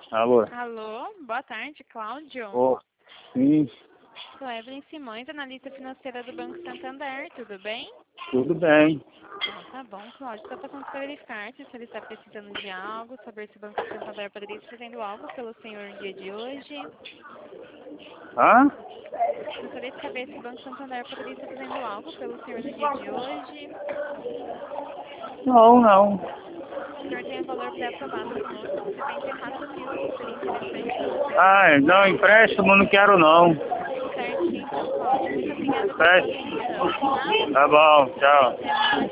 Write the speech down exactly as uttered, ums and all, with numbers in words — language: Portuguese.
Alô? Alô, boa tarde, Cláudio. Oh, sim, Sou Evelyn Simões, analista financeira do Banco Santander, tudo bem? tudo bem. Ah, tá bom, Cláudio. Só passando para verificar se ele está precisando de algo, saber se o Banco Santander poderia estar fazendo algo pelo senhor no dia de hoje. Hã? Gostaria de saber se o Banco Santander poderia estar fazendo algo pelo senhor no dia de hoje. Não, não. O senhor tem um valor pré-aprovado conosco de setenta e quatro mil. Seria interessante para você Ah, utilizar? não, empréstimo não quero não. Certinho, então, Cláudio. Muito obrigada pela sua Empréstimo. atenção, tá? Tá bom, tchau. Até mais.